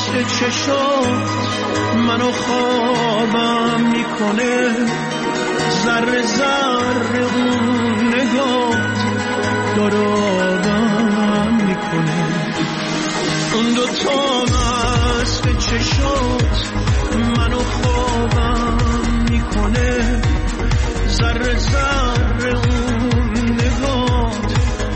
مست چشات منو خوابم میکنه، ذره ذره اون نگات دارابم میکنه. اون دوتا مست چشات منو خوابم میکنه، ذره ذره اون نگات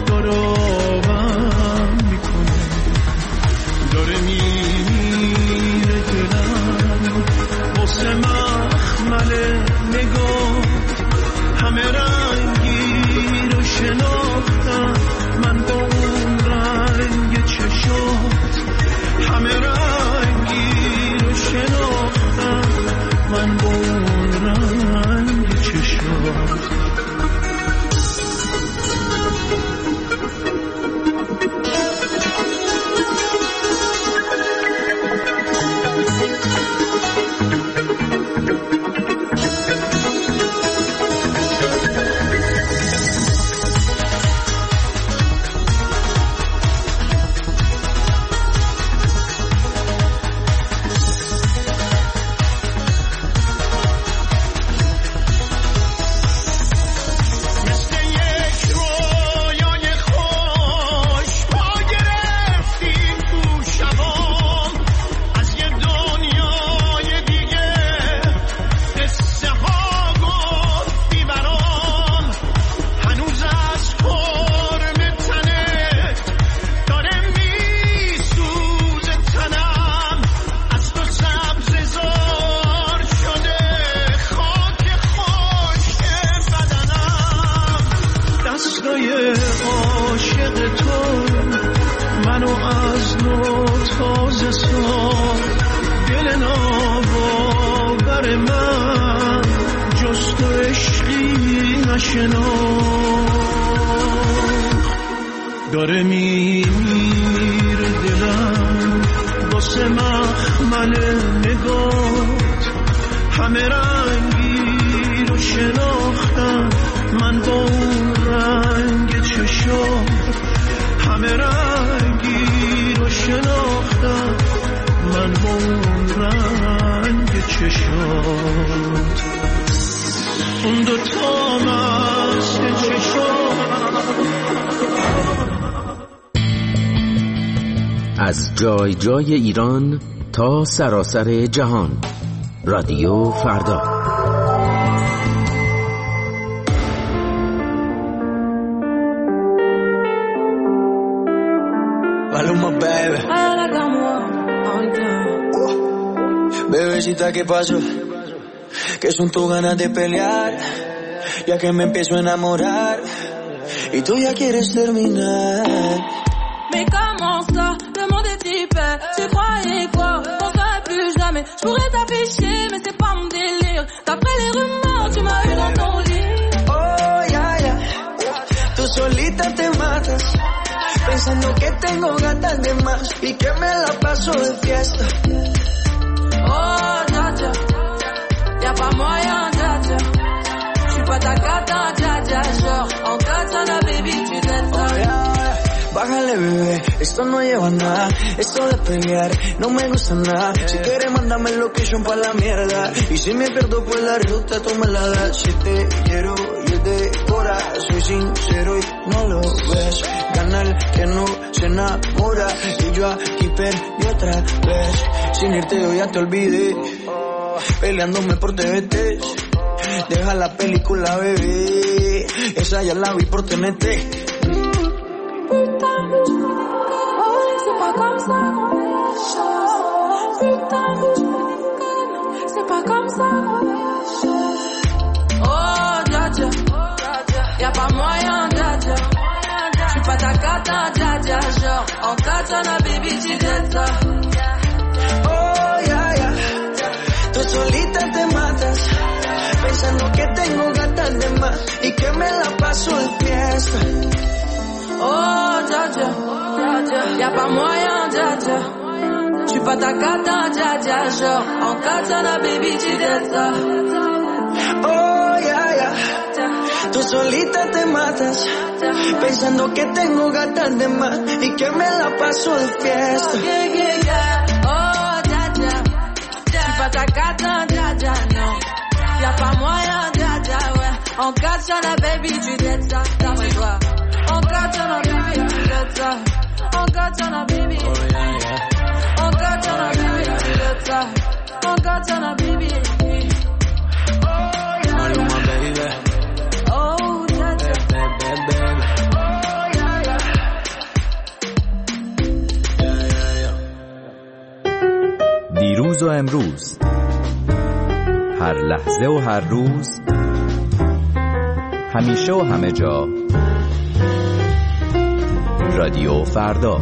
دارابم میکنه. داره میره دلم واسه مخمل نگات، همه رنگی رو شناختم من با اون رنگ چشات، همه رنگی رو شناختم من با اون رنگ چشات. داره میره دلم واسه مخمل نگات، همه رنگی رو شناختم من با اون رنگ چشات، همه رنگی رو شناختم من با اون رنگ چشات. اون دوتا مست چشات. از جای جای ایران تا سراسر جهان، رادیو فردا. Maluma, baby. Bebecita, ¿qué pasó? Que son tus ganas de pelear, ya que me empiezo a enamorar y tú ya quieres terminar. Mais comment ça, le monde est hyper. Tu croyais quoi, on serait plus jamais. Je pourrais t'afficher, mais c'est pas mon délire. D'après les rumeurs, tu m'as eu dans ton lit. Oh, yeah, yeah. Tú solita te matas, pensando que tengo gatas de más y que me la paso de fiesta. Oh, dja dja, y'a pas moyen, dja dja. J'suis pas ta cata, dja dja. Genre, en katana, baby, tu t'aimes ça. Oh, yeah. Bájale, bebé, esto no lleva nada. Esto de pelear no me gusta nada. Si quieres, mándame el location pa' la mierda. Y si me pierdo por la ruta, tú me la das. Si te quiero y es de cora, soy sincero y no lo ves. Gana el que no se enamora. Y yo aquí perdí otra vez. Sin irte yo ya te olvidé, peleándome por TVT. Deja la película, bebé, esa ya la vi por TNT. Putain, c'est pas comme ça qu'on fait les choses. Putain, c'est pas comme ça qu'on fait les choses. Oh, dja dja, y'a pas moyen, dja dja. J'suis pas ta cata, dja dja. Genre, en katana, baby, tu t'aimes ça. Oh, yeah, yeah. Tú solita te matas, pensando que tengo gatas de más y que me la paso de fiesta. Oh, dja dja, y'a pas moyen, dja dja. J'suis pas ta cata, dja dja. Genre, en katana, baby, tu t'aimes ça. Oh, yeah, yeah. Tú solita te matas, pensando que tengo gatas de más y que me la paso de fiesta. Yeah, yeah, yeah. Oh, t'attends, dja, non. Y'a pas moyen, dja, ouais. Encore t'en as, baby, tu dettes ça, d'après toi. Encore t'en as, baby, tu dettes ça. Encore t'en as, baby. Encore t'en as, baby, tu dettes ça. Encore t'en as, baby. Maluma, baby. Oh, dja, Baby. دیروز و امروز، هر لحظه و هر روز، همیشه و همه جا، رادیو فردا.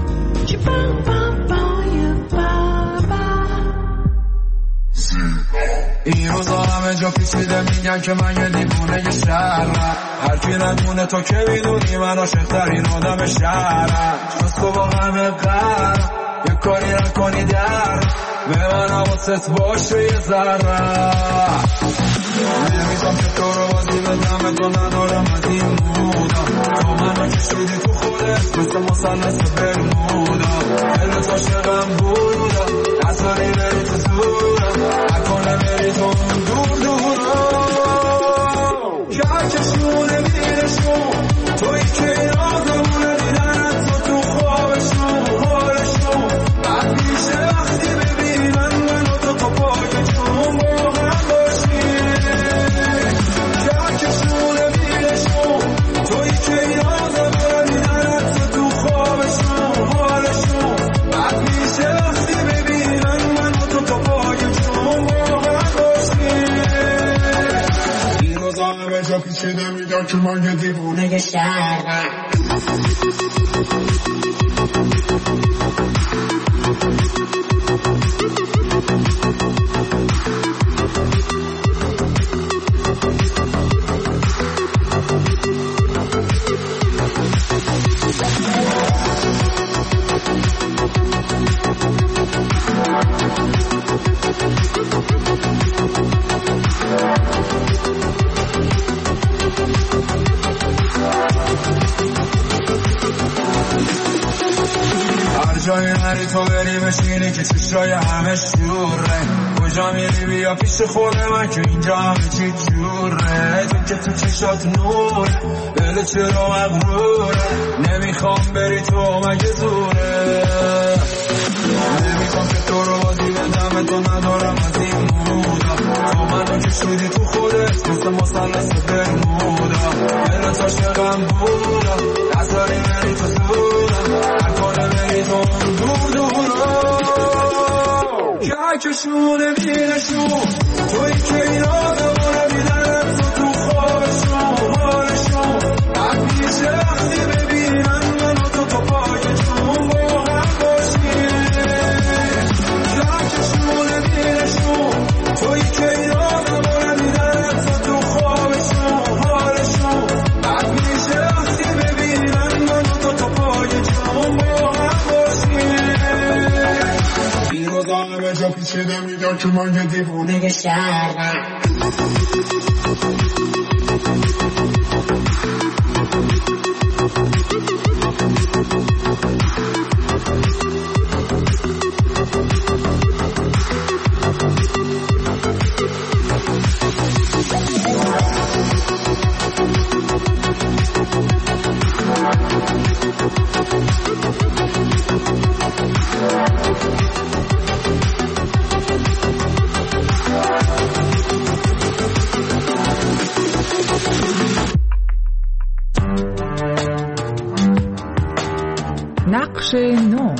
این روزا همه جا پیچیده میگن که من یه دیوونه شهرم، هر کی ندونه تو که میدونی من عاشق‌ترین آدم شهرم. جز تو با همه قرم یه کاری نکنی در به من حواست باشه یه ذره. نمی‌خوام که تو رو بازی بدم، تو ندارم از این مودا. تو منو کشیدی تو خودت مثل مثلث برمودا. دلت عاشقم بودا، نذاری بری تو زورم، نکنه بری تو دور دورم. که هر کشونه میرشون تویی که این آدمونه دیدنت تو خوابشون حالشون بعد میشه وقتی ببینن منو تو پای جون با هم باشیم. که هر کشونه میرشون تویی که این آدمونه دیدنت تو خوابشون حالشون بعد میشه وقتی ببینن منو تو پای جون با هم باشیم. این روزا همه جا پیچیده میگن که من یه دیوونه شهرم. جایی نری تو بری بشینی که چشای همه شوره. کجا میری بیا پیش خود من که اینجا همه چی جوره. تو که تو چشات نوره دل چرا مغروره. نمیخوام بری تو مگه زوره. نمیخوام که تو رو بازی بدم، تو ندارم از این مودا. تو منو کشیدی تو خودت مثل مثلث برمودا. دلت عاشقم بودا، نذاری بری تو زورم، نکنه بری تو دور دورم. که هر کشونه میرشون تویی که این آدمونه میدنم تو خوابشون حالشون بعد میشه وقتی ببینن منو تو پای جون با هم باشیم. که هر کشونه میرشون تویی که این آدمونه میدنم تو خوابشون حالشون بعد میشه وقتی ببینن منو تو پای جون با هم باشیم. این روزا همه جا پیچیده میگن که من یه دیوونه شهرم. نقش نو.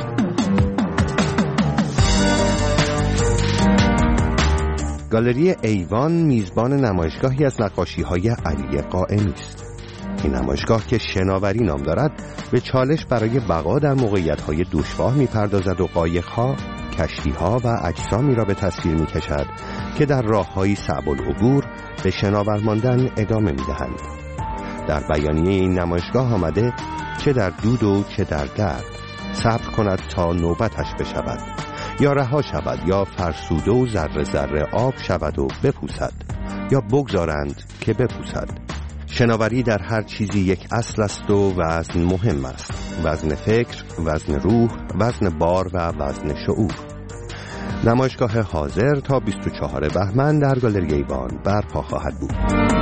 گالری ایوان میزبان نمایشگاهی از نقاشی‌های علی قائمی است. این نمایشگاه که شناوری نام دارد به چالش برای بقا در موقعیت‌های دشوار می‌پردازد و قایق‌ها، کشتی‌ها و اجسامی را به تصویر می‌کشد که در راه‌هایی صعب العبور به شناور ماندن ادامه می‌دهند. در بیانیه این نمایشگاه آمده چه در دود و چه در درد صبر کند تا نوبتش بشود، یا رها شود، یا فرسوده و ذره ذره آب شود و بپوسد، یا بگذارند که بپوسد. شناوری در هر چیزی یک اصل است و وزن مهم است. وزن فکر، وزن روح، وزن بار و وزن شعور. نمایشگاه حاضر تا 24 بهمن در گالری ایوان برپا خواهد بود.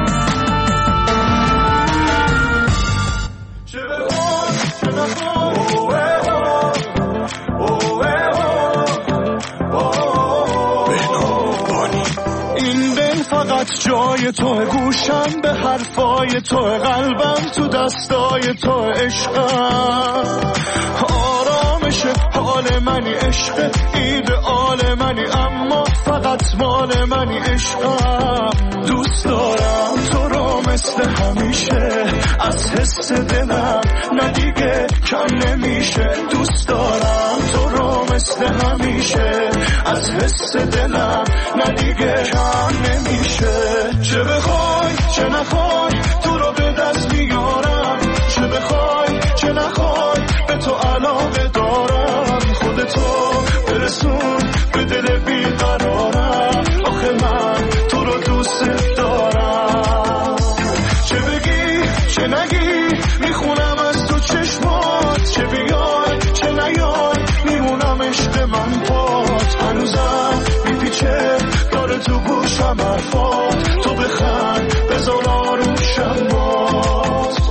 جای تو گوشم به حرفای تو قلبم تو دستای تو عشقم آرامش حال منی عشق ایدئال منی اما فقط مال منی عشقم دوست دارم تو رو مثل همیشه از حس دلم ندیگه کم نمیشه دوست دارم تو رو مثل همیشه از حس دلم ندیگه کم نمیشه چه بخوای چه نخوای تو رو به دست میارم چه بخوای چه نخوای به تو علاقه دارم خودتو برسون به دل بیقرارم آخه من تو رو دوست دارم چه بگی چه نگی میخونم از تو چشمات چه بیای چه نیای میمونم عشق من پات هنوزم میپیچه داره تو گوشم حرفات تو بخند بذار آروشم باز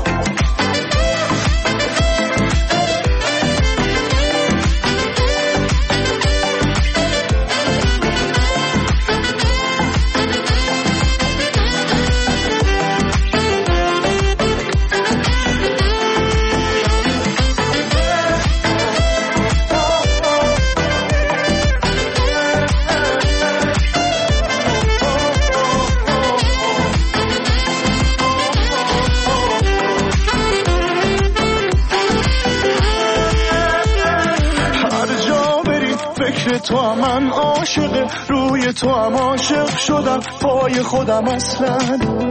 تو هم من عاشق روی تو هم عاشق شدم پای خودم اصلا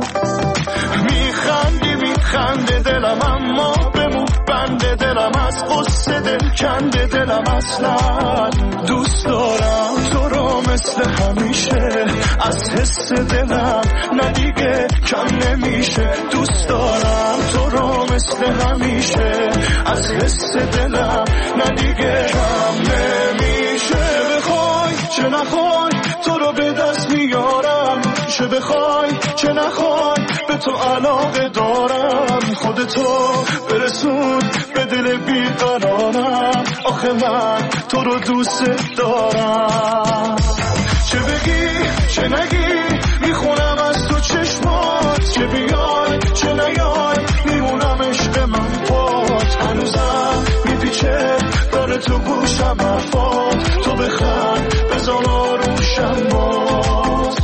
میخنده دلم اما بمون بنده دلم از قصه دل کنده دلم اصلا دوست دارم تو رو مثل همیشه از حس دلم ندیگه کم نمیشه دوست دارم تو رو مثل همیشه از حس دلم ندیگه کم نمیشه چه نخوای تو رو به دست میارم چه بخوای چه نخوای به تو علاقه دارم خودتو برسون به دل بیقرارم آخه من تو رو دوست دارم چه بگی چه نگی میخونم از تو چشمات چه بیای چه نیای میمونم عشق من پات هنوزم میپیچه داره تو گوشم حرفات تو بخند بذار آروشم باز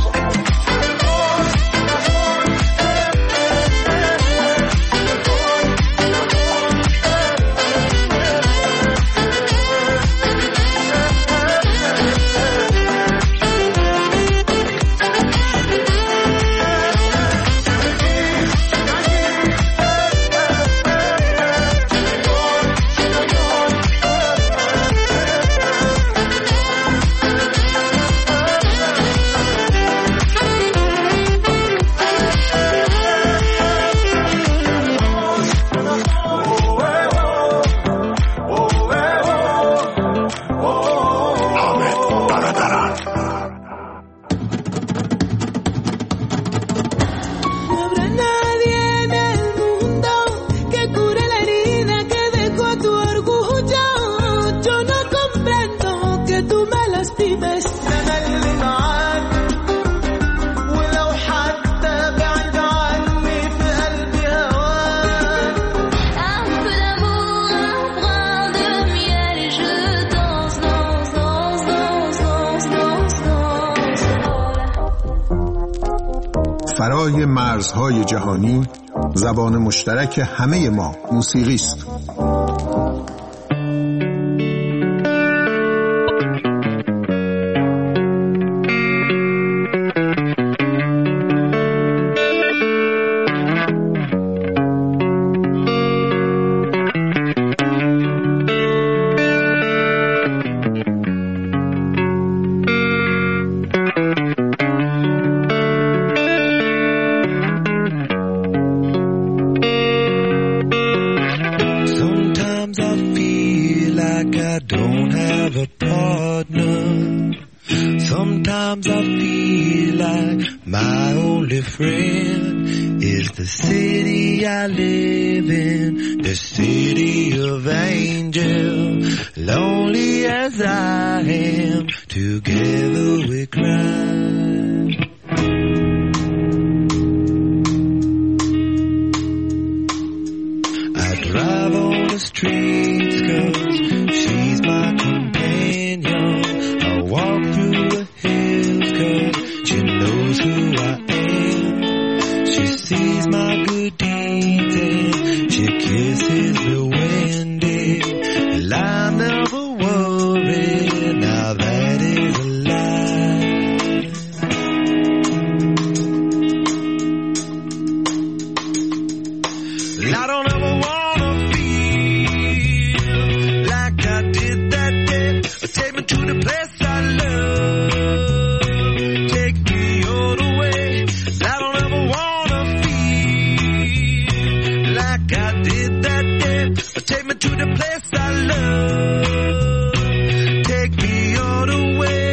فرای مرزهای جهانی زبان مشترک همه ما موسیقی است. I don't have a partner. Sometimes I feel like my only friend is the city I live in, the city of angels. Lonely as I am, together we cry. I drive on the streets 'cause she's my companion. I walk through the hills 'cause she knows who I am. She sees my good deeds and she kisses the windy. I never worry, now that is a lie. I don't ever wanna feel like I did that day. Take me to the place I love, take me all the way. I don't ever wanna feel like I did that day. Take me to the place I love, take me all the way.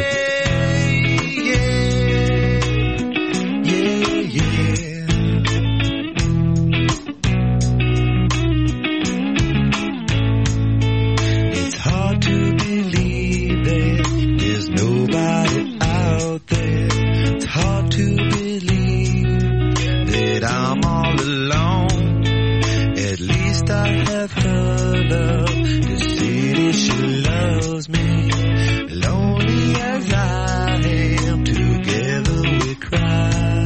Yeah, yeah, yeah. It's hard to believe that there's nobody out there. It's hard to believe that I'm all alone. At least I have her love, the city she loves me. Lonely as I am, together we cry.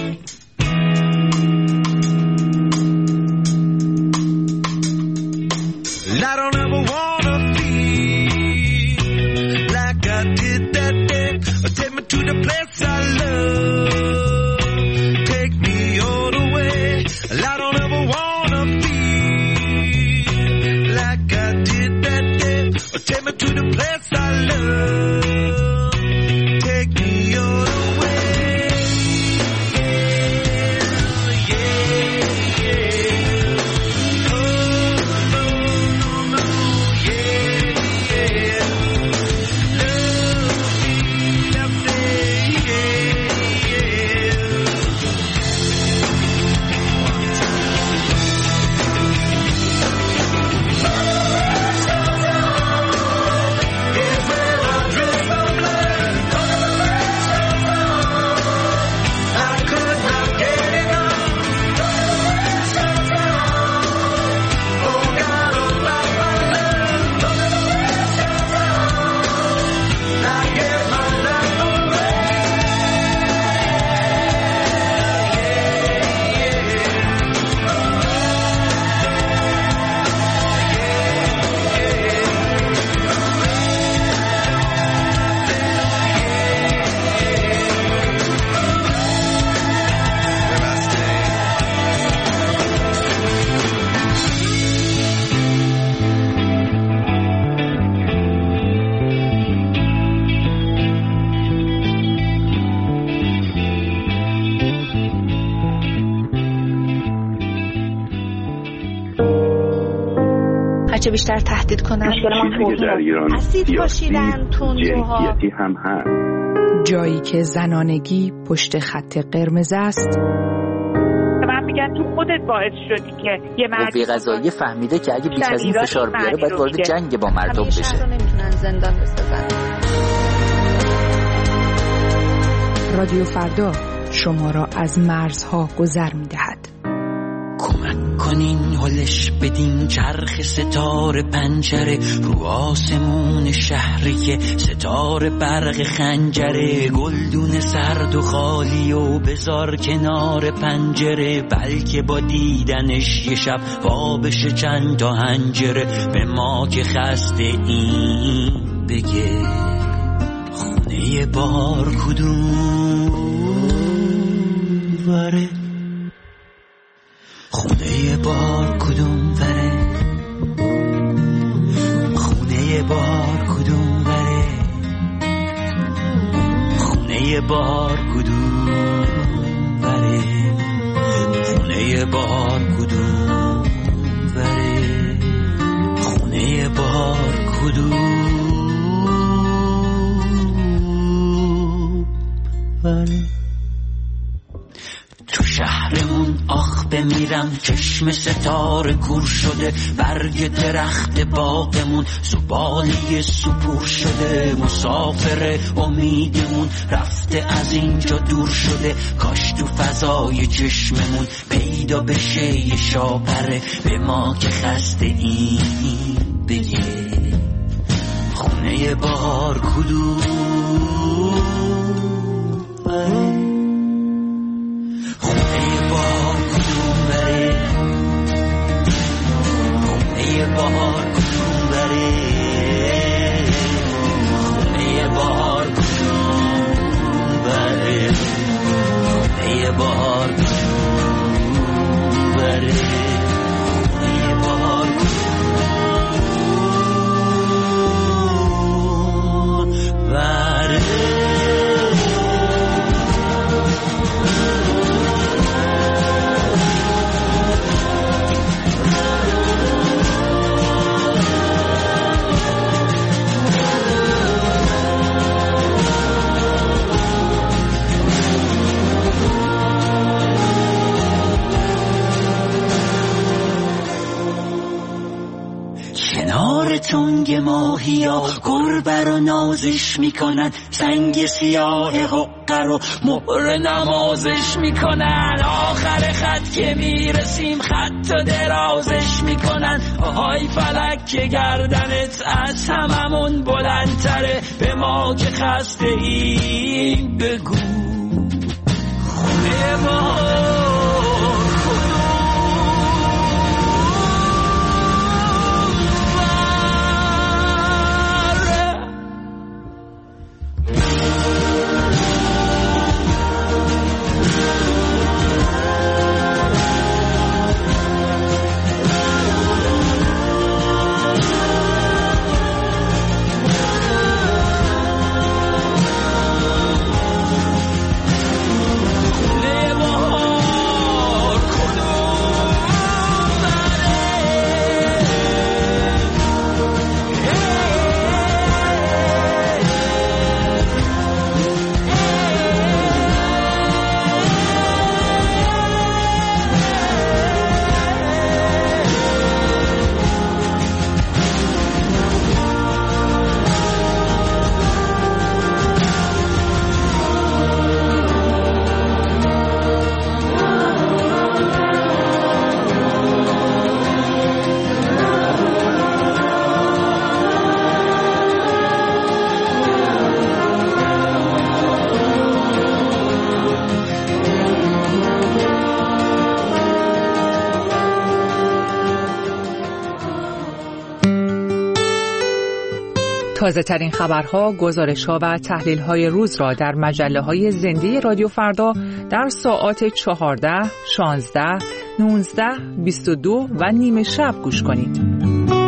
I don't ever wanna feel like I did that day. Take me to the place I love, take me all the way. I don't ever wanna feel like I did that day. Take me to the place I love, take me all the way. Yeah, yeah. Oh, no, no, no, yeah, yeah. Love me, هرچه بیشتر تهدید کنن چیزی در ایران اسید پاشیدن تندروها جنسیتی هم هست. جایی که زنانگی پشت خط قرمز است. من میگن تو خودت باعث شدی که یه مردی قضایی فهمیده که اگه بیش از این فشار بیاره باید وارد جنگ با مردم بشه. شهر رو نمیتونن زندان بسازن. رادیو فردا شما را از مرزها گذر می‌دهد. کمک کنین هلش بدین چرخ ستاره پنجره رو آسمون شهری که ستاره برق خنجره گلدون سرد و خالی و بذار کنار پنجره بلکه با دیدنش یه شب وا بشه چند تا حنجره به ما که خسته این بگه خونه بار کدوم وره خونه بار کدوم وره خونه بار کدوم وره خونه بار کدوم وره خونه بار کدوم وره خونه بار کدوم داره میرم، چشم ستاره کور شده، برگ درخت باغمون زباله سپور شده، مسافر امیدمون رفته از اینجا دور شده، کاش تو فضای چشممون پیدا بشه یه شاپره به ما که خسته این بگه خونه بهار کدوم بره، خونه بهار کدوم بره، خونه بهار کدوم بره، خونه بهار کدوم بره، خونه بهار کدوم بره. تنگ ماهیا گربه رو نازش میکنن، سنگ سیاه حقه رو مهر نمازش میکنن، آخر خط که میرسیم خط و درازش میکنن، آهای فلک که گردنت از هممون بلندتره، به ما که خسته ایم بگو خونه ما تازه ترین خبرها، گزارش‌ها و تحلیل‌های روز را در مجله‌های زنده رادیو فردا در ساعات 14، 16، 19، 22 و نیم شب گوش کنید.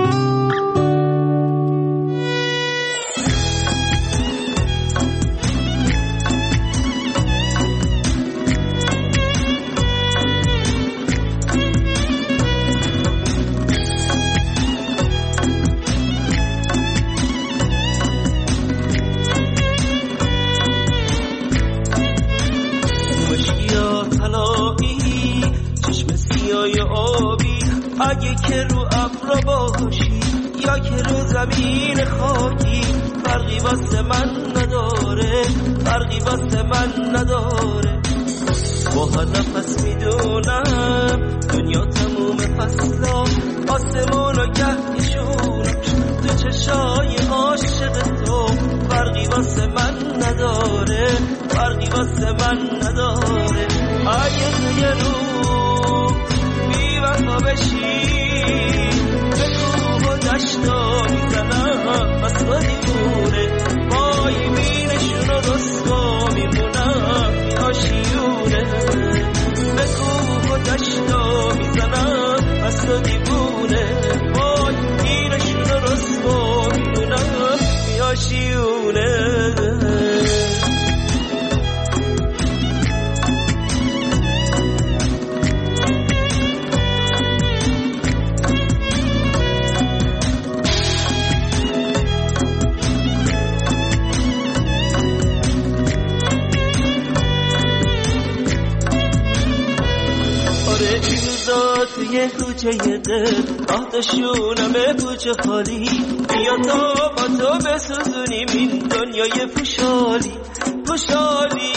اگه که رو ابر باشی یا که رو زمین خاکی، فرقی واسه من نداره، فرقی واسه من نداره. با هر نفس میدونم دنیا تموم فصلا، آسمون و گهیشون تو چشای عاشق تو، فرقی واسه من نداره، فرقی واسه من نداره. اگه تو یه رو بی وفا بشی به کوه و دشتا میزنم بس تو دیوونه، وای بینشون و رسوا میمونم میاشیونه، به کوه و دشتا میزنم بس تو دیوونه، وای بینشون و رسوا میمونم میاشیونه. روزا توی کوچه دل آتشونم به کوچه خالی بیا تا با تو بسوزونیم این دنیای پوشالی پوشالی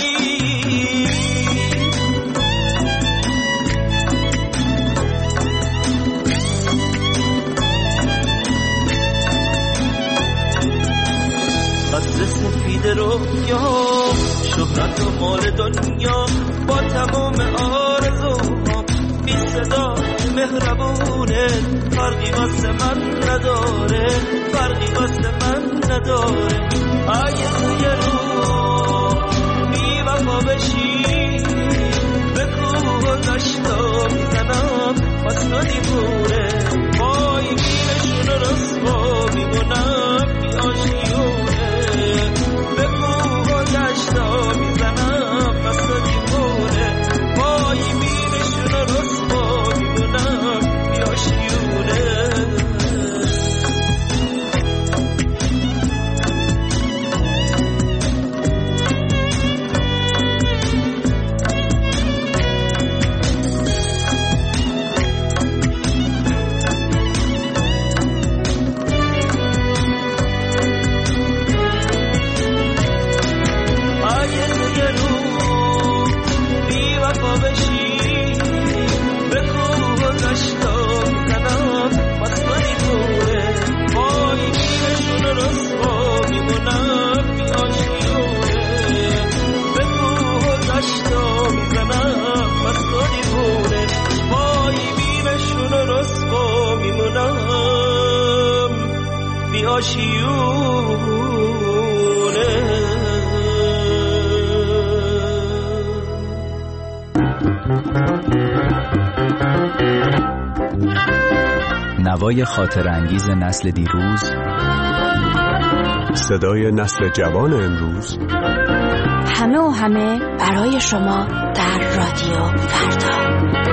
قصر سفید رویا شهرت و مال دنیا با تمام آرزوها بی صدا مهربونه فرقی واسه من نداره فرقی واسه من نداره اگه توی رو بی وفا بشی به کوه دشتا میزنم واسه دیوونه وای میرشون رو رسوا میمونم بی آشیونه به کوه دشتا میزنم واسه دیوونه وای میرشون رو رسوا میمونم بی آشیونه نوای خاطر انگیز نسل دیروز، صدای نسل جوان امروز، همه و همه برای شما در رادیو فردا.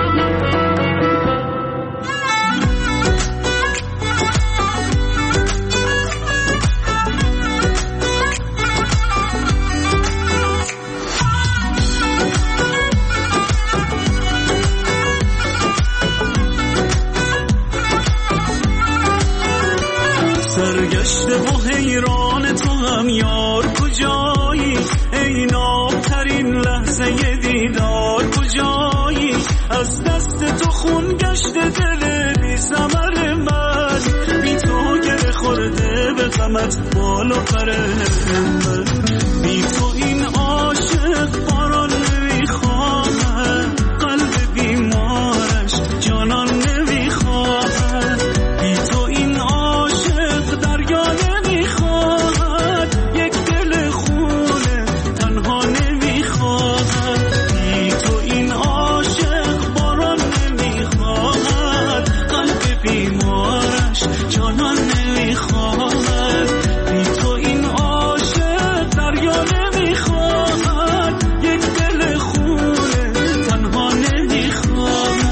سرگشته و حیران تو هم یار کجایی ای نابترین لحظه دیدار کجایی از دست تو خون گشته دل بی ثمر من بی تو گره خورده به غمت بال و پر من بی تو این عاشق باران نمیخواهد قلب بیمارش جانان نمیخواهد بی تو این عاشق دریا نمیخواهد یک دل خونه تنها نمیخواهد بی تو این عاشق باران نمیخواهد قلب بیمارش جانان نمیخواهد بی تو این عاشق دریا نمیخواهد یک دل خونه تنها نمیخواهد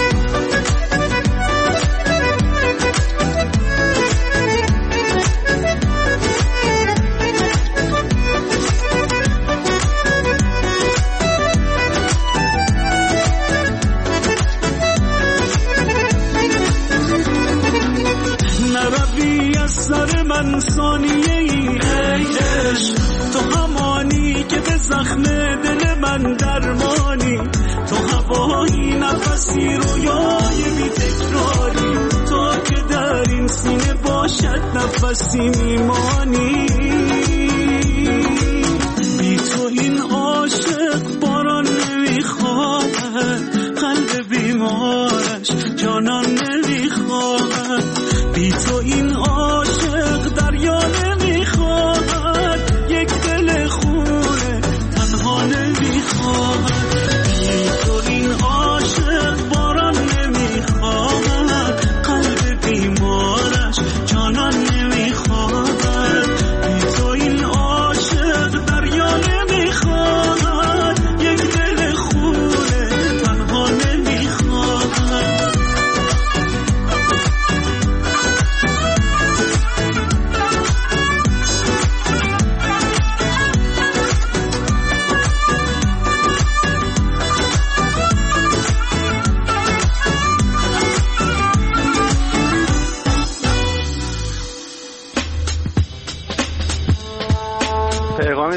نروی از سر من ثانیه ای عشق تو همانی که به زخم دل من درمانی تو هوایی نفسی رویای بی تکراری تو که در این سینه باشد نفسی میمانی بی تو این عاشق باران نمیخواهد قلب بیمارش جانان نمیخواهد بی تو این عاشق دریا نمیخواهد یک دل خونه تنها نمیخواهد بی تو این عاشق باران نمیخواهد قلب بیمارش جانان نمیخواهد بی تو این عاشق دریا نمیخواهد یک دل خونه تنها نمیخواهد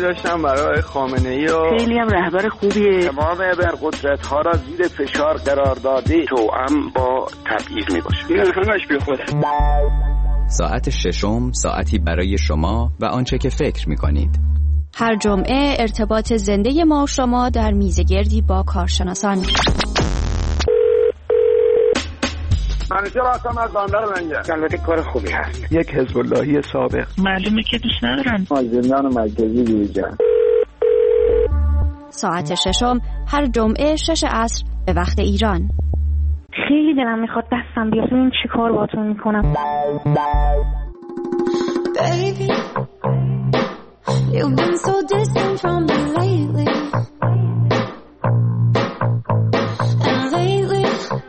داشتم برای خامنه‌ای و خیلی هم رهبر خوبیه. تمام ابرقدرت‌ها را زیر فشار قرار داده، توأم با تبعیض میباشه. این همش بیخوده. ساعت ششم، ساعتی برای شما و آنچه که فکر می‌کنید. هر جمعه ارتباط زنده ما و شما در میزگردی با کارشناسان. منیجر هستم از بندر لنگر. البته کار خوبی هست. یک حزب اللهی سابق. معلومه که دوست ندارن. زندان مرکزی بیرجان. ساعت ششم هر جمعه 6 عصر به وقت ایران. خیلی دلم میخواد دستم بیاد این چی کار باتون میکنم. Baby, you've been so distant from me lately. And lately,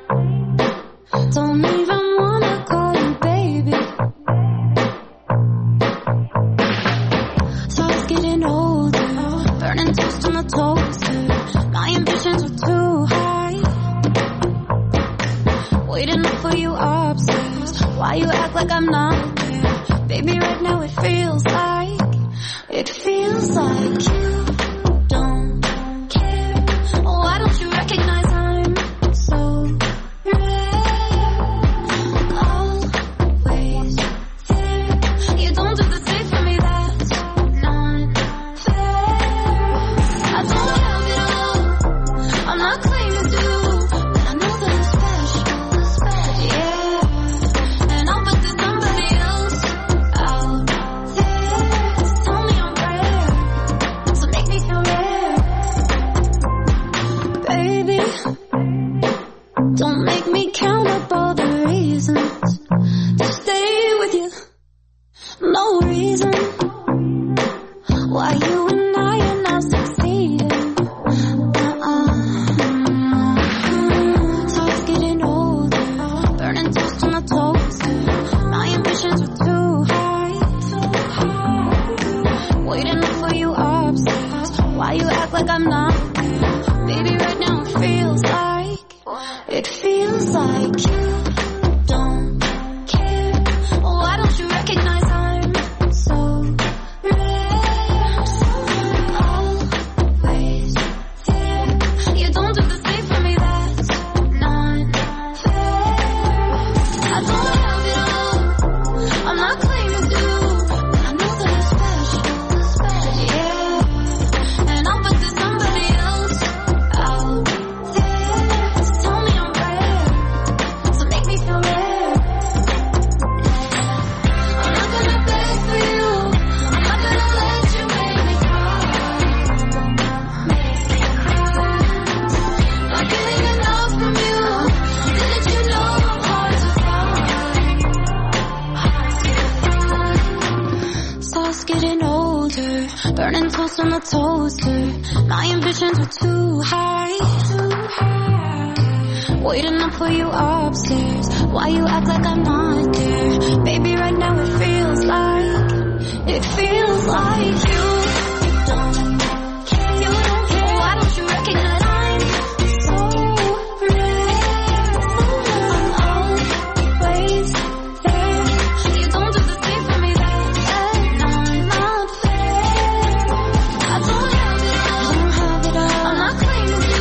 don't even wanna call you baby. So I was getting older, burning toast on the toaster. My ambitions were too high. Waiting up for you upstairs. Why you act like I'm not there? Baby, right now it feels like you don't care. Why don't you recognize I'm so rare? Always there. You don't do the same for me, that's not fair. I don't have it all, I'm not claiming to, but I know that I'm special, yeah. And I'll bet there's somebody else out there. Just tell me I'm rare, so make me feel rare. Baby, don't make me count up all the reasons to stay with you. No reason why you and I are not succeeding. So it's getting older, burning toast on the toaster. My ambitions were too high. Waiting up for you upstairs. Why you act like I'm not there? Baby, right now it feels like you don't care. Why don't you recognize I'm so rare? Always there. You don't do the same for me, that's not fair. I don't have it all, I'm not claiming to, but I know that I'm special, yeah. And I'll bet there's somebody else out there. Just tell me I'm rare, so make me feel rare. I'm not gonna beg for you, I'm not gonna let you make me cry. Not getting enough from you, didn't you know I'm hard to find? So I was getting older, burning toast on the toaster. My ambitions were too high. Waiting up for you upstairs. Why you act like I'm not there? Baby, right now it feels like you don't care. You don't care. Why don't you recognize I'm so rare? I'm always there. You don't do the same for me, that's not fair. I don't have it all, I'm not claiming to,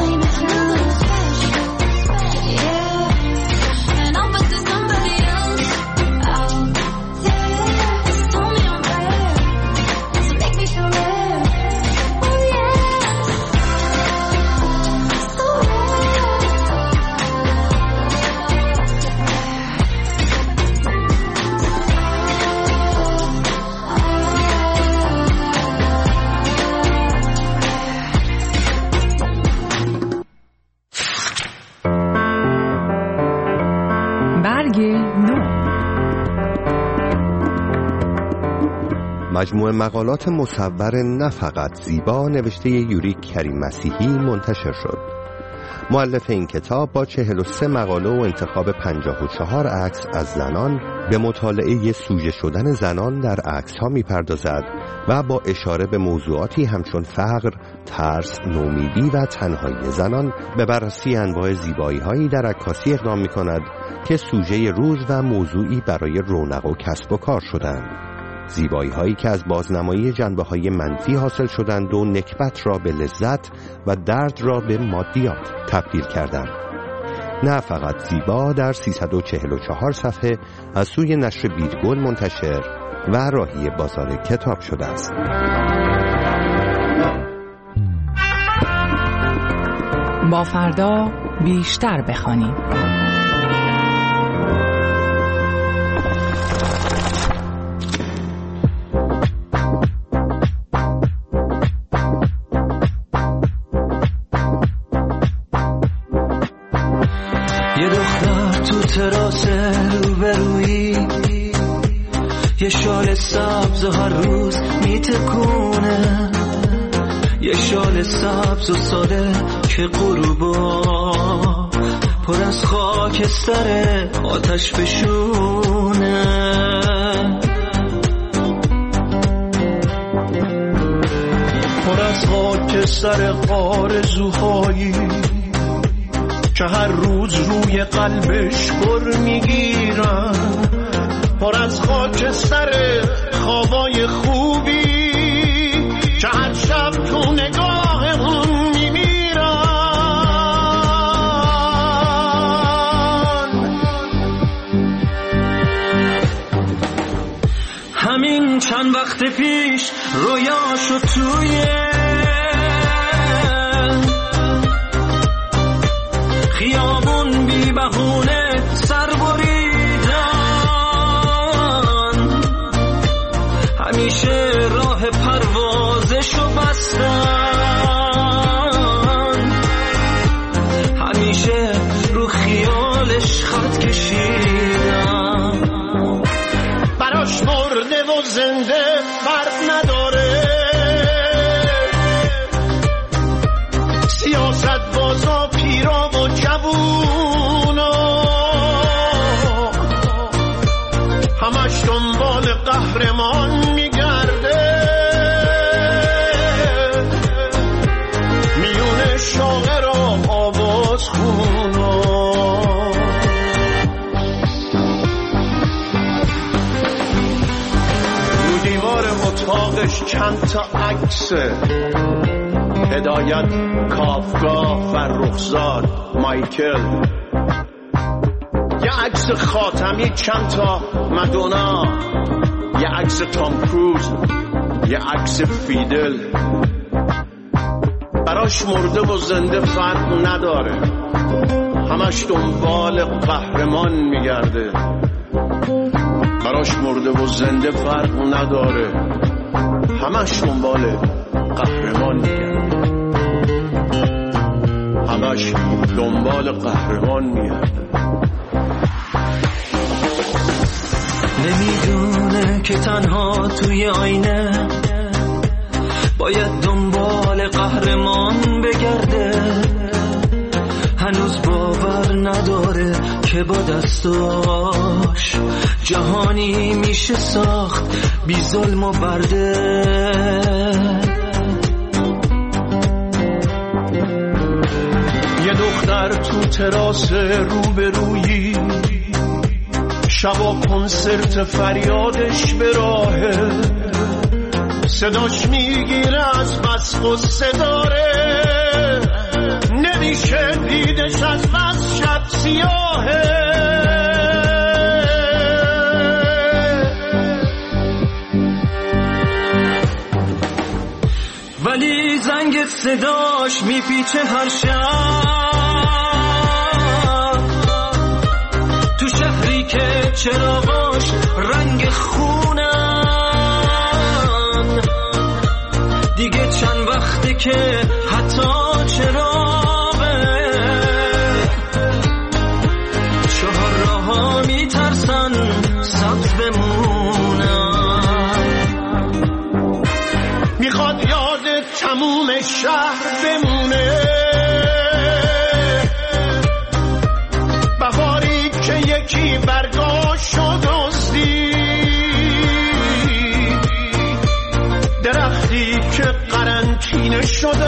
yeah. And I'll bet there's somebody else out there. Just tell me I'm rare, so make me feel rare. Oh yeah, so برگ نو. مجموعه مقالات مصور نه فقط زیبا نوشته یوری کریم مسیحی منتشر شد. مؤلف این کتاب با 43 مقاله و انتخاب 54 عکس از زنان به مطالعه سوژه شدن زنان در عکس‌ها می‌پردازد و با اشاره به موضوعاتی همچون فقر، ترس، نومیدی و تنهایی زنان به بررسی انواع زیبایی‌هایی در عکاسی اقدام می‌کند که سوژه روز و موضوعی برای رونق و کسب و کار شدند. زیبایی هایی که از بازنمایی جنبه های منفی حاصل شدند و نکبت را به لذت و درد را به مادیات تبدیل کردند. نه فقط زیبا در 344 صفحه از سوی نشر بیرگل منتشر و راهی بازار کتاب شده است. با فردا بیشتر بخوانیم. یه دختر تو تراس روبرویی، یه شال سبز و هر روز میتکونه، یه شال سبز و ساده که غروبا پر از خاکستر آتش بشونه. پر از خاکستر آرزوهایی که هر روز روی قلبش پر میگیرن، پر از خاکستر خوابای خوبی که هر شب تو نگاهمون میمیرن. همین چند وقت پیش رویاشو توی خیابون بی بهونه سر بریدن، همیشه راه پروازشو بستن، همیشه رو خیالش خط کشیدن. براش مرده و زنده فرق نداره، سیاست بازا پیرا و جوونا همش دنبال قهرمان میگرده، میونه شاعر و آواز خونا. رو دیوار اتاقش چند تا عکسه، هدایت، کافکا، فرخزاد، مایکل، یه عکس خاتمی، چند تا مدونا، یه عکس تام کروز، یه عکس فیدل. براش مرده و زنده فرق نداره، همش دنبال قهرمان میگرده. براش مرده و زنده فرق نداره، همش دنبال قهرمان میگرده، همش دنبال قهرمان میگرده. نمیدونه که تنها توی آینه باید دنبال قهرمان بگرده، هنوز باور نداره که با دستاش جهانی میشه ساخت بی ظلم و برده. یه دختر تو تراس روبرویی، شبا کنسرت فریادش به راهه، صداش میگیره از بس غصه داره، نمیشه دیدش از بس شب سیاهه. ولی زنگ صداش میپیچه هر شب تو شهری که چراغاش رنگ خونن، دیگه چند وقته که حتی چراغه چهار راه‌ها میترسن سبز بمونن. میخواد یاد تموم شهر بمونه، بهاری که یکی برگاشو دزدی، درختی که قرنطینه شد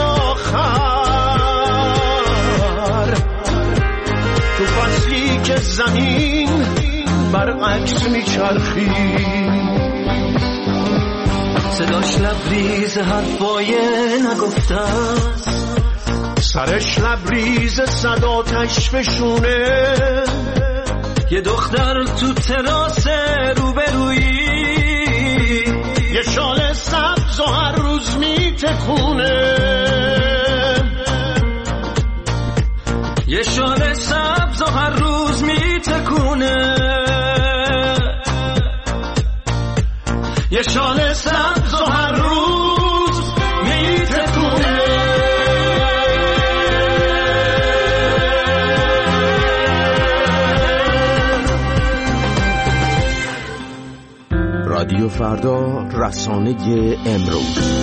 آخر، تو فصلی که زمین برعکس میچرخی، صداش لبریز حرفای نگفته است، سرش لبریز صدا تشفشونه، یه دختر تو تراس روبرویی، یه شال سبز و هر روز میتکونه، یه شال سبز و هر روز میتکونه، یه شال سبز و هر روز میتکونه. رادیو فردا، رسانه امروز.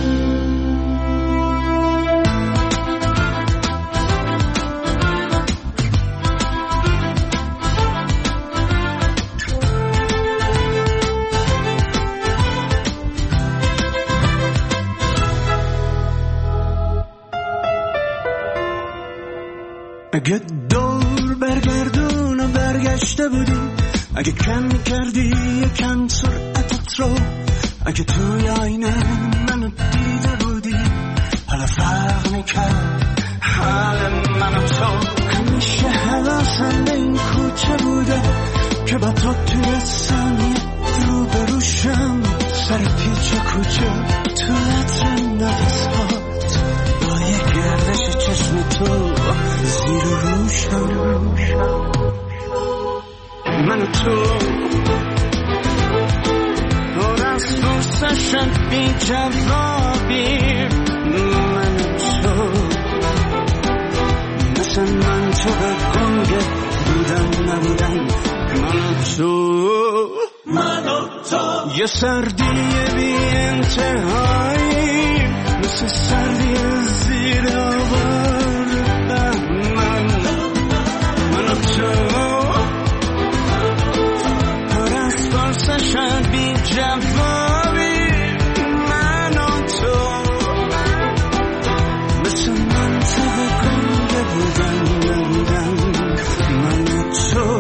اگه دور برگردون و برگشته بودی، اگه کم کردی یکم سرعتت رو، اگه توی آینه منو دیده بودی، حالا فرق میکرد حال من و تو. همیشه حواسم به این کوچه بوده که با تو توی ثانیه رو بروشم، سر پیچ کوچه تو لطر نفس هات، با یه گردش چشم تو زیر و روشم. من و تو پر از فرصشم بی جوابی، من و تو مثل من تو به گنگ بودن نبودن، من و تو یه سردی بی انتهایی، مثل سردی زیر آوار بهمن. من و تو فرصشم بی جوابی، من و تو مثل من تو گنده بودن نبودن، من و تو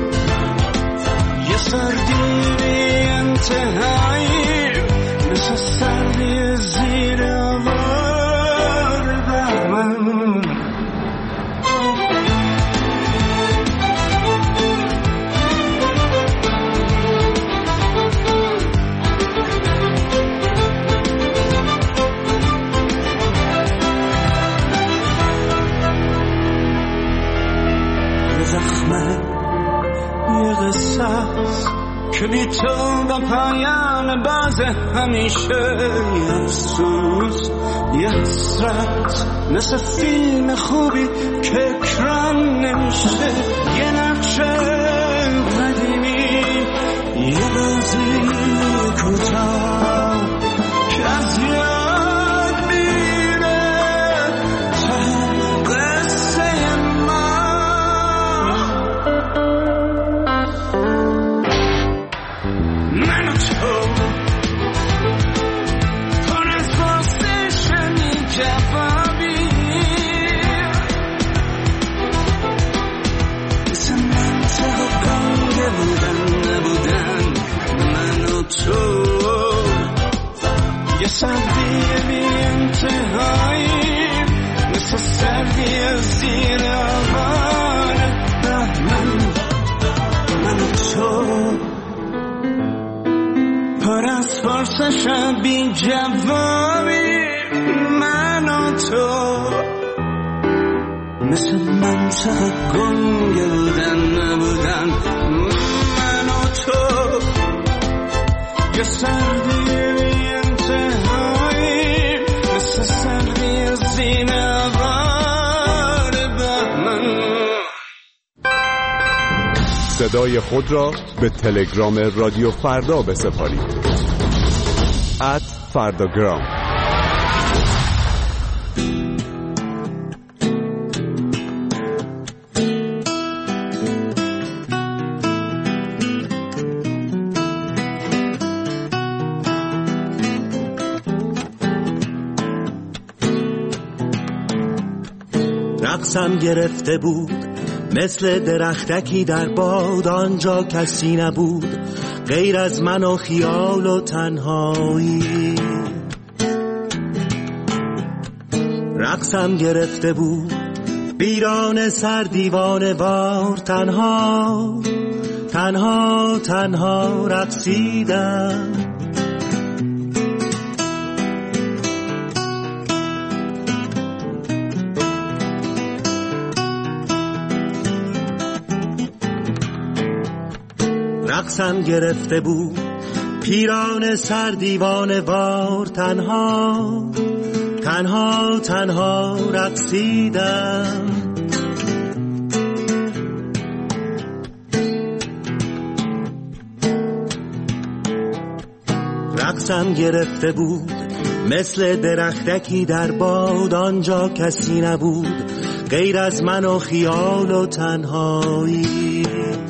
یه سردی بی انتهایی، مثل سردی زیر آوار بهمن. یه قصه است که بی تو با پایان باز همیشه، یه افسوس یه حسرت مثل فیلم خوبی که اکران نمیشه، یه نقشه قدیمی، یه بازی کوتاه که از یاد میره تا قصه ما. من و تو پر از پرسشمی جوابی، مثل من تو گنگه بودن نبودن، من و تو یه سردی بی انتهایی، مثل سردی زیر آوار بهمن. من و تو پر از فرصشم بی جوابی، من و تو مثل من تو گنگه بودن نبودن، من و تو یه سردی بی انتهایی، مثل سردی زیر آوار بهمن. صدای خود را به تلگرام رادیو فردا بسپارید. @فرداگرام. رقصم گرفته بود مثل درختکی در باد آنجا کسی نبود غیر از من و خیال و تنهایی. رقصم گرفته بود بیران سر دیوانه وار، تنها تنها تنها رقصیدم. رقصم گرفته بود پیران سر دیوانه وار، تنها تنها تنها رقصیدم. رقصم گرفته بود مثل درختکی در باد آنجا کسی نبود غیر از من و خیال و تنهایی.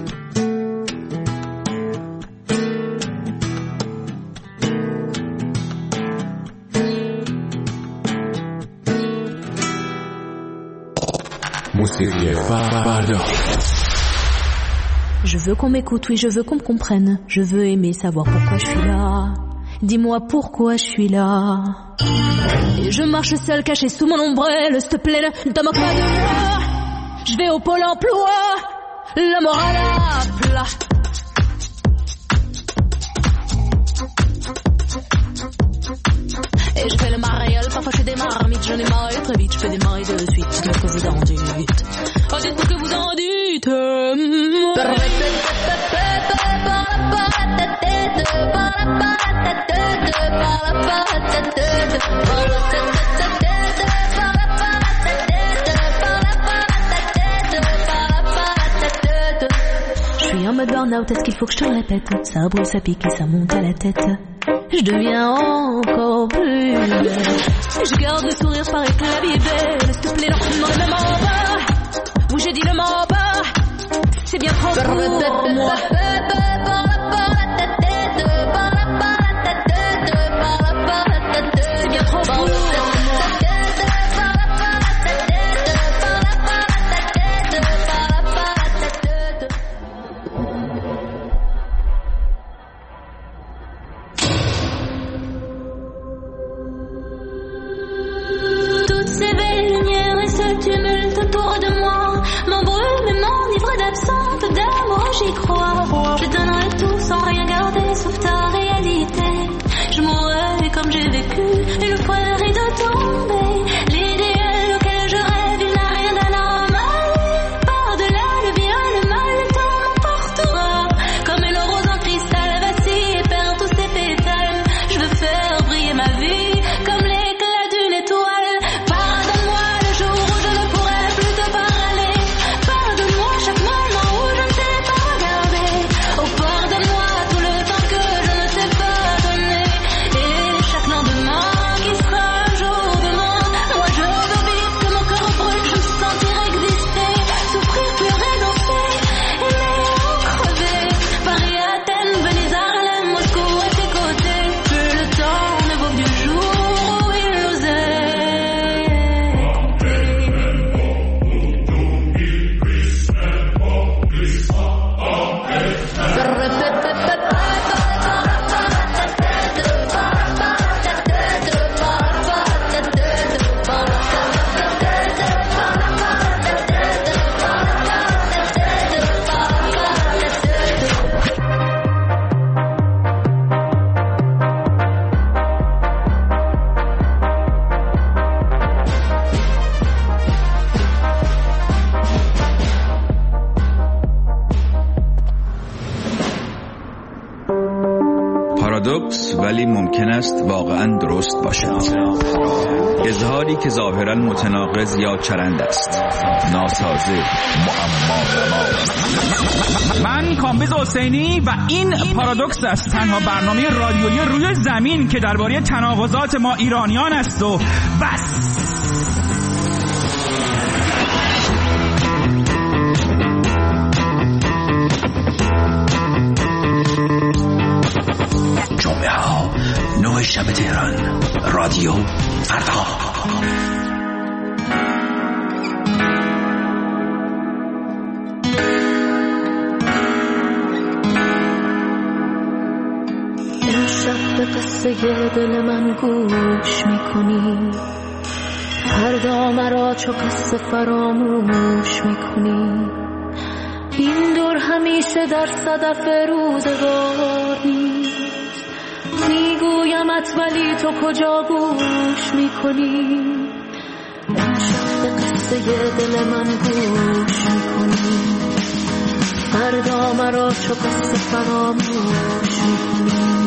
Je veux qu'on m'écoute, oui, je veux qu'on me comprenne. Je veux aimer, savoir pourquoi je suis là. Dis-moi pourquoi je suis là. Et je marche seule, cachée sous mon ombrelle. S'il te plaît, ne te moque pas de moi. Je vais au pôle emploi, la morale à plat. Et je fais le mariole, parfois je fais des marmites. J'en ai marre très vite, je fais des maris de suite. Dites-moi que vous en dites. Oh, dites-moi que vous en dites. Je suis en mode burn-out, est-ce qu'il faut que je te le répète? Ça brûle, ça pique et ça monte à la tête. Je deviens encore plus belle. Je garde le sourire, je parais que la vie est belle. S'il te plaît, non, non, le même en bas. Oui, j'ai dit le même en bas. C'est bien trop pour moi. C'est bien trop pour moi. Toutes ces belles lumières et ce tumulte autour de moi m'embrument et m'enivrent d'absence d'amour, j'y crois. Je donnerai tout sans rien garder sauf ta réalité. Je mourrai comme j'ai vécu une fois le rideau tombé. L'idéal auquel je rêve, il n'a rien d'anormal. Par-delà le bien, le mal, le temps m'emportera. Comme une rose en cristal vacille et perd tous ses pétales. Je veux faire briller ma vie comme l'éclat d'une étoile. Pardonne-moi le jour où je ne pourrai plus te parler. Pardonne-moi chaque moment où je ne sais pas regarder. Oh, pardonne-moi tout le temps que je ne t'ai pas donné. Et chaque lendemain qui sera un jour de moins. Moi je veux vivre que mon cœur brûle, je me sentir exister. Souffrir, pleurer, danser, aimer ou crever. Paris, Athènes, Venise, Harlem, Moscou à tes côtés. Que le temps ne vaut que du jour où il nous پارادوکس ولی ممکن است واقعا درست باشد. اظهاری که ظاهرا متناقض یا چرند است، ناسازه، معما. من کامبیز حسینی و این پارادوکس است، تنها برنامه رادیویی روی زمین که درباره تناقضات ما ایرانیان است و بس. جمعه ها 9 شب تهران، رادیو فردا. قصه دل من گوش میکنی، فردا مرا چو قصه فراموش میکنی. این دور همیشه در صدف روزگار نیست، میگویمت ولی تو کجا گوش میکنی. امشب به قصه دل من گوش میکنی، فردا مرا چو قصه فراموش میکنی.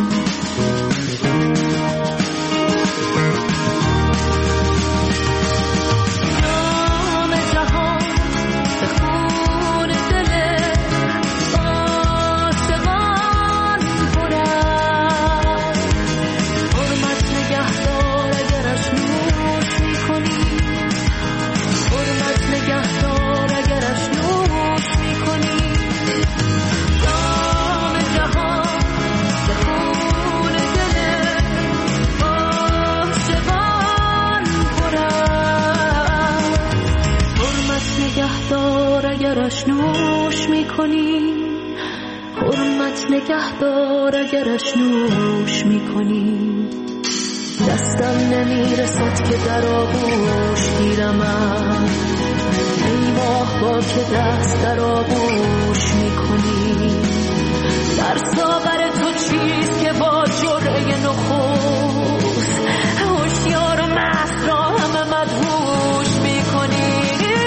نوش میکنی، حرمت نگهدار اگرش نوش میکنی. دستم نمیرسد که در آغوش گیرمم، ای ماه با که دست در آغوش میکنی. در ساغر تو چیست که با جرعه نخست، هوشیار و مست را همه مدهوش میکنی.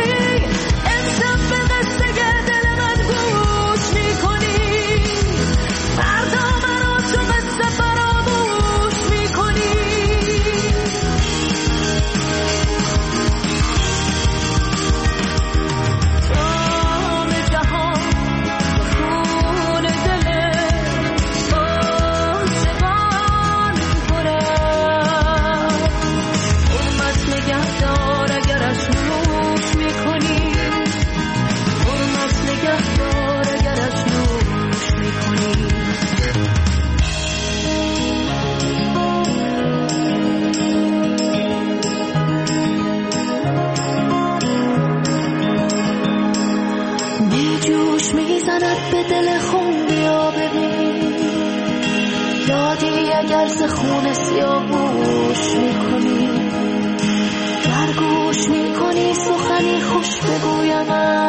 به دل خون بیا ببین، دادی اگر ز خون سیاوش میکنی. در گوش میکنی سخنی خوش بگویم،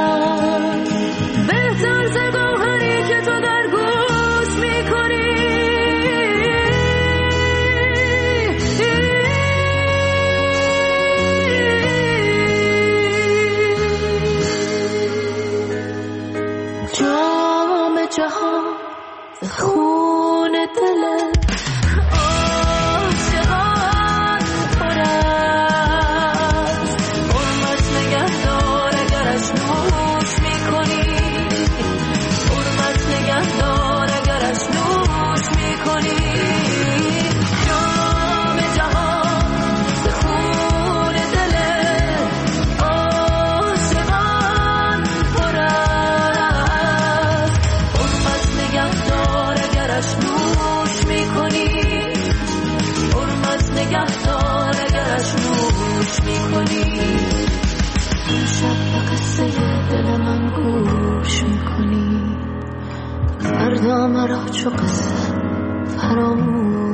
بهتر ز گوهری که تو در گوش میکنی. جهان خون دل عاشقان پر است، حرمت نگهدار اگرش نوش میکنی، حرمت نگهدار اگرش نوش میکنی. جام جهان خون دل عاشقان پر است، نوش میکنی، حرمت نگهدار اگرش نوش میکنی. این شب به قصه دل من گوش میکنی، فردا مرا چو قصه فراموش